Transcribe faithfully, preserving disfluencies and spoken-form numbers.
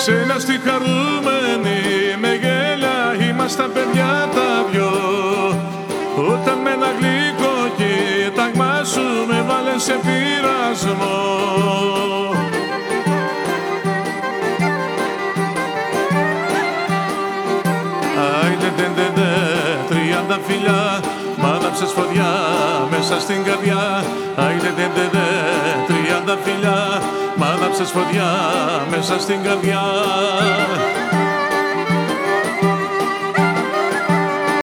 Ξένα στη χαρούμενη με γέλια ήμασταν παιδιά τα δυο. Όταν με ένα γλυκό κοίταγμα σου με βάλε σε πειρασμό. Άιντε ντε ντε ντε, τριάντα φιλιά, μ' άναψες φωτιά μέσα στην καρδιά. Άιντε ντε ντε ντε, τριάντα φιλιά, μ' άναψες φωτιά μέσα στην καρδιά.